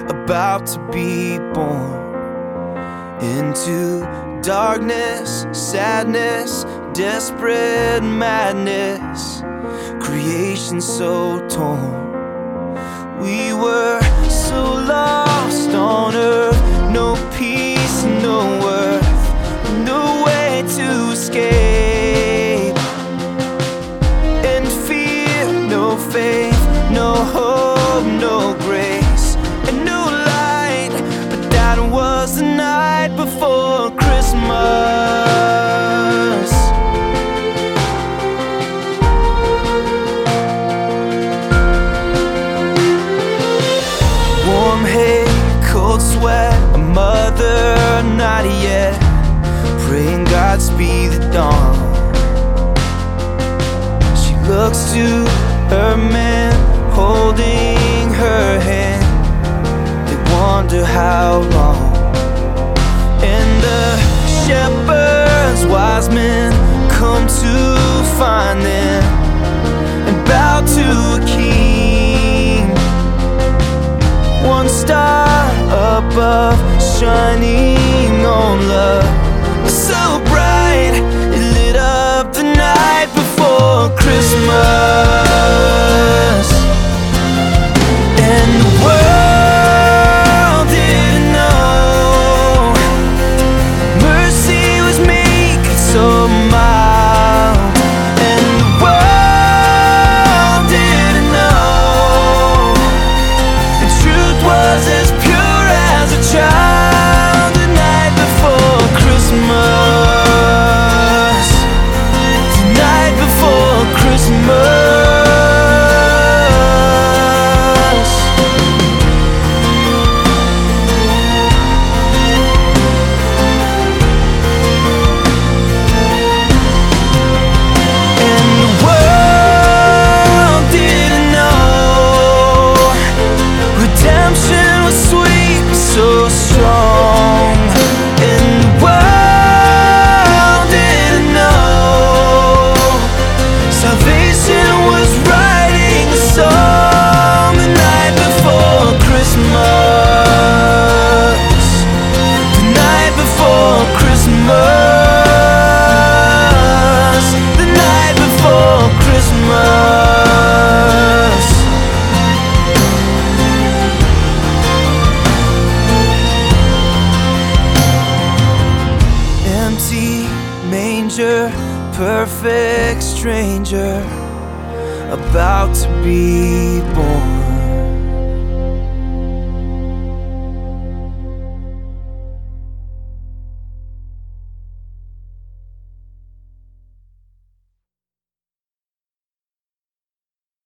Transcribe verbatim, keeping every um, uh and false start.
about to be born into darkness, sadness, desperate madness, creation so torn. We were so lost on earth, no peace, no worth, no way to escape. And fear, no faith, no hope, no grace, and no light. But that was the night before Christmas. Warm hay, cold sweat, a mother not yet, praying Godspeed the dawn. She looks to her man, holding her hand. They wonder how long. And the shepherds, wise men, come to find them and bow to a king. One star above, shining on love, so bright it lit up the night before Christmas. And the world didn't know mercy was meek and so mild. And the world didn't know the truth was as pure as a child. The night before Christmas, the night before Christmas. So strong, and the world didn't know salvation was writing a song the night before Christmas, the night before Christmas, the night before Christmas. Manger, perfect stranger, about to be born.